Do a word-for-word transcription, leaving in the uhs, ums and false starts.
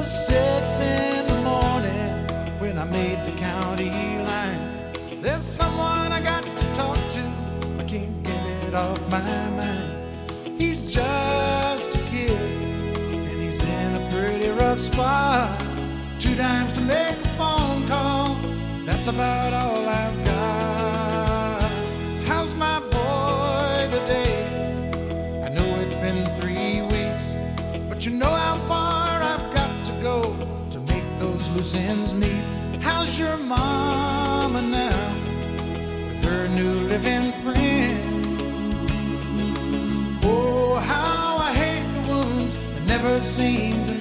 Six in the morning when I made the county line. There's someone I got to talk to, I can't get it off my mind. He's just a kid and he's in a pretty rough spot. Two times to make a phone call, that's about all I've got. How's my boy today? I know it's been three weeks, but you know how far I've got to go to make those loose ends meet. How's your mama now with her new living friend? Oh, how I hate the ones that never seem to